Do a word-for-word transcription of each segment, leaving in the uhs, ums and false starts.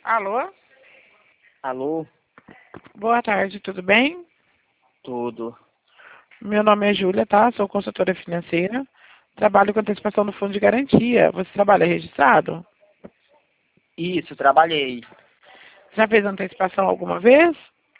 Alô? Alô? Boa tarde, tudo bem? Tudo. Meu nome é Júlia, tá? Sou consultora financeira. Trabalho com antecipação do fundo de garantia. Você trabalha registrado? Isso, trabalhei. Já fez antecipação alguma vez?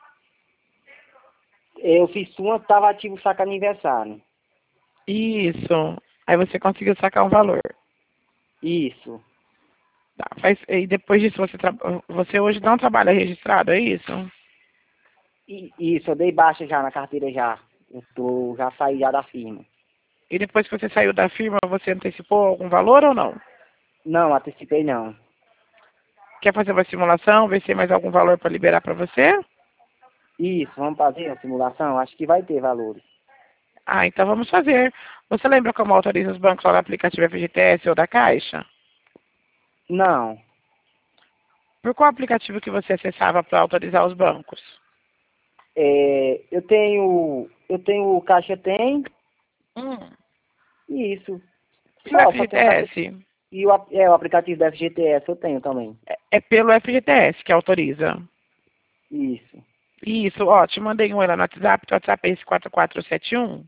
Eu fiz uma, estava ativo o saque aniversário. Isso. Aí você conseguiu sacar um valor. Isso. Tá, faz... E depois disso você, tra... você hoje não trabalha registrado, é isso? I- Isso, eu dei baixa já na carteira já. Eu tô, já saí já da firma. E depois que você saiu da firma, você antecipou algum valor ou não? Não, antecipei não. Quer fazer uma simulação, ver se tem mais algum valor para liberar para você? Isso, vamos fazer a simulação? Acho que vai ter valores. Ah, então vamos fazer. Você lembra como autoriza os bancos lá no aplicativo F G T S ou da Caixa? Não. Por qual aplicativo que você acessava para autorizar os bancos? É, eu tenho. Eu tenho o Caixa Tem. Hum. Isso. E o Só, só tem o Caixa. F G T S? E o, ap- é, o aplicativo da F G T S eu tenho também. É é pelo F G T S que autoriza. Isso. Isso, ó, te mandei um aí lá no WhatsApp, o WhatsApp é esse quatro quatro sete um.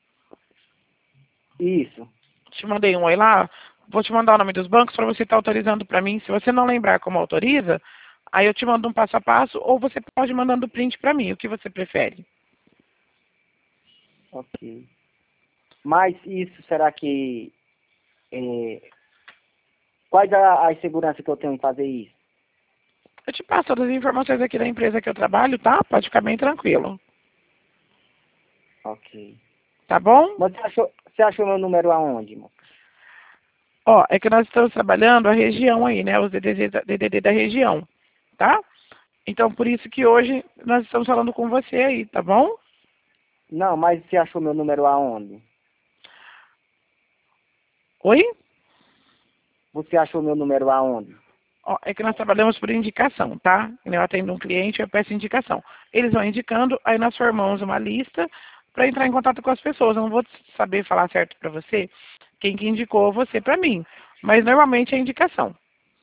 Isso. Te mandei um aí lá, vou te mandar o nome dos bancos para você estar autorizando para mim. Se você não lembrar como autoriza, aí eu te mando um passo a passo, ou você pode ir mandando print para mim, o que você prefere. Ok. Mas isso, será que. É, quais a- as seguranças que eu tenho em fazer isso? Eu te passo todas as informações aqui da empresa que eu trabalho, tá? Pode ficar bem tranquilo. Ok. Tá bom? Mas você achou, você achou meu número aonde, moço? Ó, é que nós estamos trabalhando a região aí, né? Os D D D da, D D D da região, tá? Então, por isso que hoje nós estamos falando com você aí, tá bom? Não, mas você achou meu número aonde? Oi? Você achou meu número aonde? Ó, é que nós trabalhamos por indicação, tá? Eu atendo um cliente, eu peço indicação. Eles vão indicando, aí nós formamos uma lista para entrar em contato com as pessoas. Eu não vou saber falar certo para você quem que indicou você para mim, mas normalmente é indicação.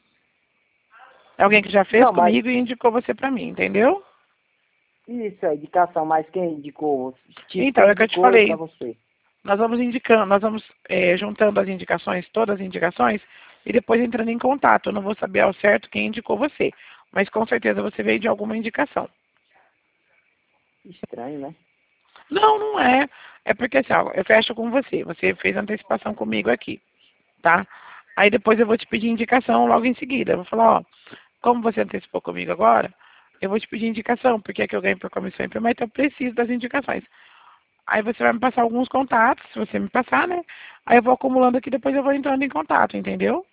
É alguém que já fez Não, mas comigo e indicou você para mim, entendeu? isso é indicação, mas quem indicou? Tipo, Então, quem é o que eu te indicou pra falei. você? Nós vamos indicando, nós vamos é, juntando as indicações, todas as indicações, e depois entrando em contato. Eu não vou saber ao certo quem indicou você, mas com certeza você veio de alguma indicação. Estranho, né? Não, não é. É porque assim, ó, eu fecho com você. Você fez antecipação comigo aqui, tá? Aí depois eu vou te pedir indicação logo em seguida. Eu vou falar, ó, como você antecipou comigo agora, eu vou te pedir indicação, porque é que eu ganho por comissão e por mais, então eu preciso das indicações. Aí você vai me passar alguns contatos, se você me passar, né? Aí eu vou acumulando aqui, depois eu vou entrando em contato, entendeu?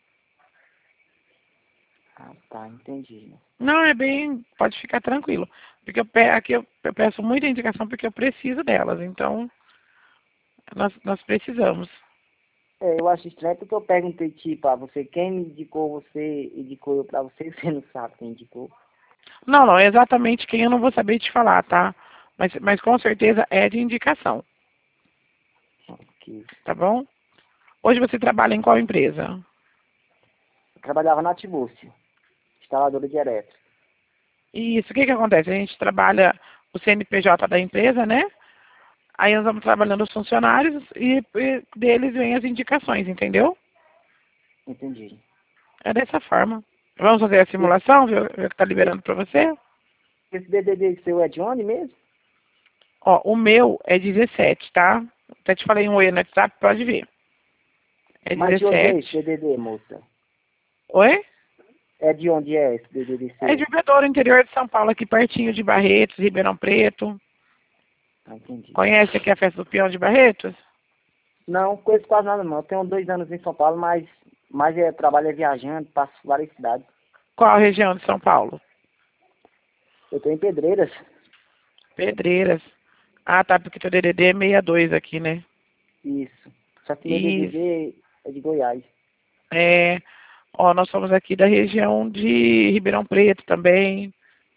Ah, tá, entendi. Não, é bem, pode ficar tranquilo. Porque eu, pe- aqui eu, eu peço muita indicação porque eu preciso delas, então nós, nós precisamos. É, eu acho estranho porque eu perguntei, tipo, a você, quem me indicou você, indicou eu pra você, você não sabe quem indicou. Não, não, exatamente quem eu não vou saber te falar, tá? Mas, mas com certeza é de indicação, Ok. tá bom? Hoje você trabalha em qual empresa? Eu trabalhava na Tibúrcio, instaladora de elétrica. Isso, o que que acontece? A gente trabalha o C N P J da empresa, né? Aí nós vamos trabalhando os funcionários e, e deles vêm as indicações, entendeu? Entendi. É dessa forma. Vamos fazer a Esse, simulação, ver, ver o que está esse, liberando para você? esse D D D seu é de onde mesmo? Ó, o meu é dezessete, tá? Até te falei um oi no WhatsApp, pode ver. É Mas de onde é esse dezessete. D D D, moça? Oi? É de onde é esse D D D É de seu? Bebedouro, interior de São Paulo, aqui pertinho de Barretos, Ribeirão Preto. Ah, entendi. Conhece aqui a festa do Peão de Barretos? Não, conheço quase nada não. Eu tenho dois anos em São Paulo, mas, mas é, trabalho é viajando, passo várias cidades. Qual região de São Paulo? Eu tenho em Pedreiras. Pedreiras. Ah, tá, porque teu D D D é sessenta e dois aqui, né? Isso. Só que meu Isso. D D D é de Goiás. É, ó, nós somos aqui da região de Ribeirão Preto também,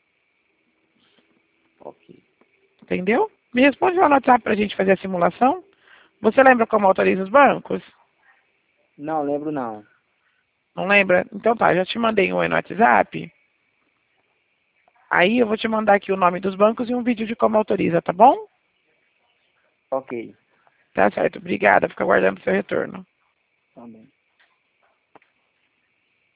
Ok. entendeu? Me responde lá no WhatsApp pra gente fazer a simulação. Você lembra como autoriza os bancos? Não, lembro não. Não lembra? Então tá, já te mandei um aí no WhatsApp. Aí eu vou te mandar aqui o nome dos bancos e um vídeo de como autoriza, tá bom? Ok. Tá certo, obrigada. Fico aguardando o seu retorno. Tá bem.